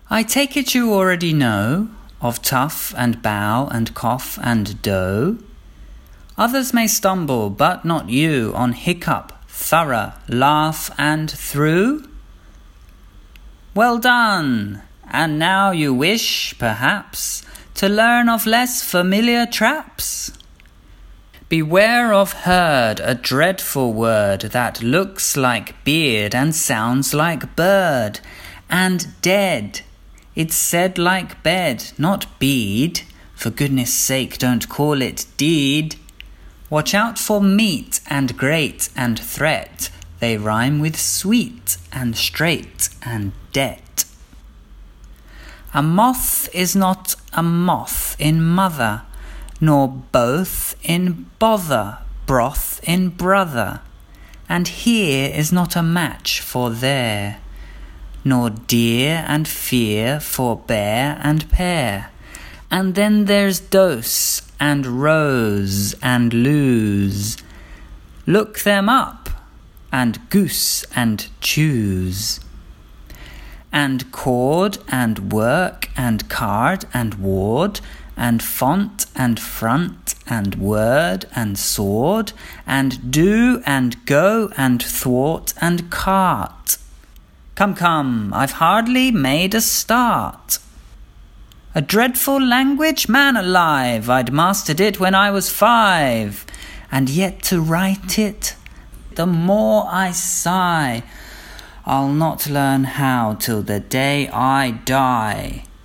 I take it you already know of tough and bow and cough and dough. Others may stumble, but not you, on hiccup, thorough, laugh and through. Well done! And now you wish, perhaps, to learn of less familiar traps. Beware of herd, a dreadful word that looks like beard and sounds like bird. And dead, it's said like bed, not bead. For goodness sake, don't call it deed. Watch out for meat and great and threat. They rhyme with sweet and straight and debt. A moth is not a moth in mother, nor both in bother, broth in brother. And here is not a match for there, nor dear and fear for bear and pear. And then there's dose and rose and lose. Look them up, and goose and choose. And cord and work and card and ward, and font and front and word and sword, and do and go and thwart and cart. Come, I've hardly made a start. A dreadful language, man alive, I'd mastered it when I was 5, and yet to write it, the more I sigh, I'll not learn how till the day I die.